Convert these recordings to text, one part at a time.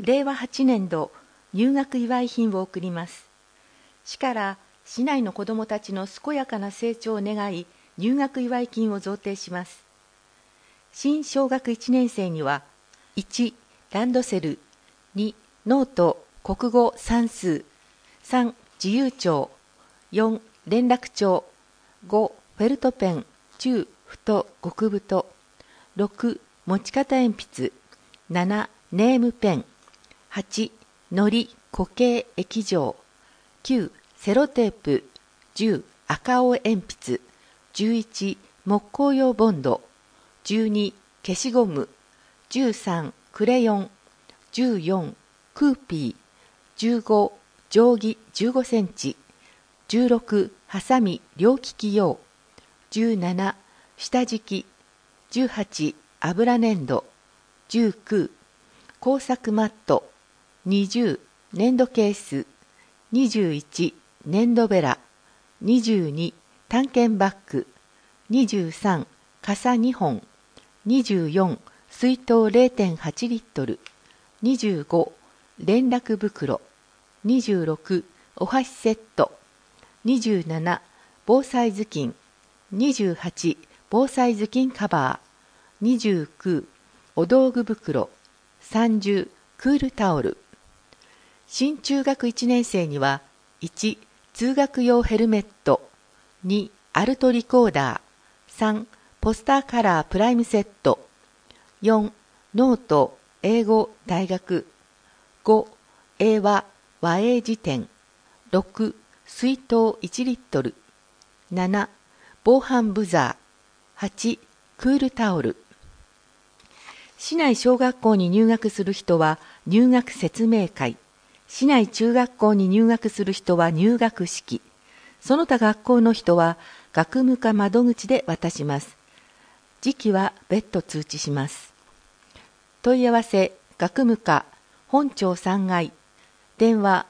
令和8年度入学祝い品を贈ります。市から市内の子どもたちの健やかな成長を願い、入学祝い金を贈呈します。新小学1年生には、1、ランドセル、2、ノート、国語、算数、3、自由帳、4、連絡帳、5、フェルトペン、中、太、極太、6、持ち方鉛筆、7、ネームペン、8、のり、固形液状、9、セロテープ、10、赤青鉛筆、11、木工用ボンド、12、消しゴム、13、クレヨン、14、クーピー、15、定規15センチ、16、ハサミ両利き用、17、下敷き、18、油粘土、19、工作マット、20、粘土ケース、21、粘土ベラ、22、探検バッグ、23、傘2本、24、水筒 0.8 リットル、25、連絡袋、26、お箸セット、27、防災頭巾、28、防災頭巾カバー、29、お道具袋、30、クールタオル。新中学1年生には、1、通学用ヘルメット、2、アルトリコーダー、3、ポスターカラープライムセット、4、ノート、英語、大学、5、英和、和英辞典、6、水筒1リットル、7、防犯ブザー、8、クールタオル。市内小学校に入学する人は入学説明会、市内中学校に入学する人は入学式、その他学校の人は学務課窓口で渡します。時期は別途通知します。問い合わせ、学務課、本町3階、電話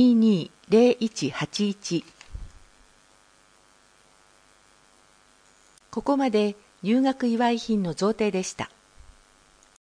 220181。ここまで入学祝い品の贈呈でした。